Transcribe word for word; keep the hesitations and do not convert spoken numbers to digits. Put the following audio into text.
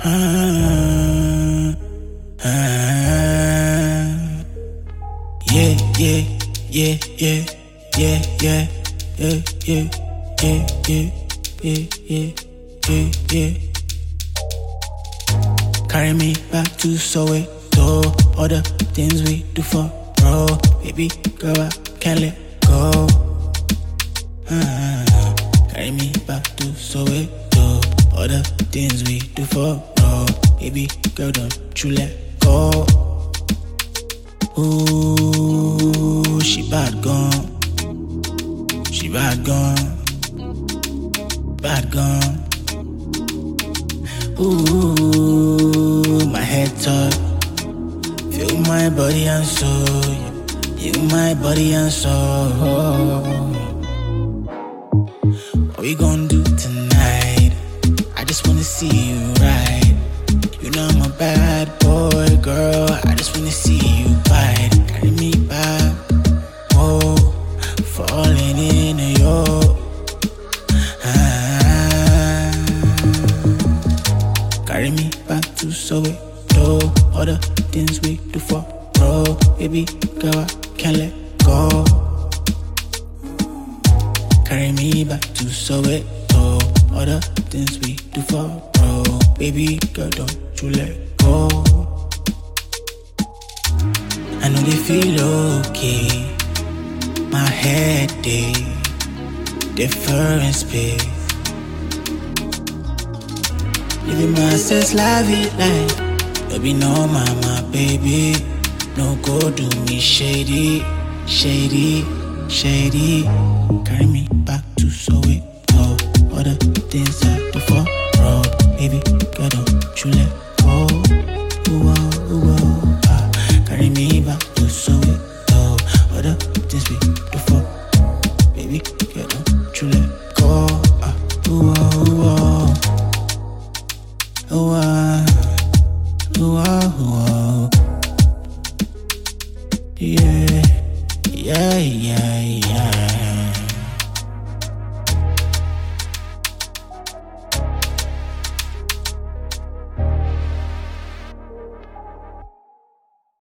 Ah, ah. Yeah, yeah, yeah, yeah, yeah, yeah, yeah, yeah, yeah, yeah, yeah, yeah, yeah, yeah. Carry me back to Soweto, all the things we do for bro. Baby girl, I can't let go. Ah, carry me back to Soweto, all the things we do for bro. Baby girl, don't you let go. Ooh, she bad gone. She bad gone. Bad gone. Ooh, my head top. Feel my body and soul. Feel my body and soul. What we gon' do tonight? I just wanna see you right. You know I'm a bad boy, girl. I just wanna see you bite. Carry me back, oh, falling in your ah. Carry me back to Soweto, all the things we do for bro. Baby girl, I can't let go. Carry me back to Soweto, all the things we do for bro. Baby girl, don't you let go. I know they feel okay. My head day, different space. Living my sense la vie life. No be no mama, baby. No go do me shady, shady, shady. Carry me back to Soweto, all the things I do for bro. Baby girl, don't you let go. Ooh, oh, ooh, oh, ah. Carry me back to Soweto, all the things we do for baby girl, don't you let go. Ah, ooh, oh, ooh, oh. Ooh, ah, ooh, ah, ooh, ah.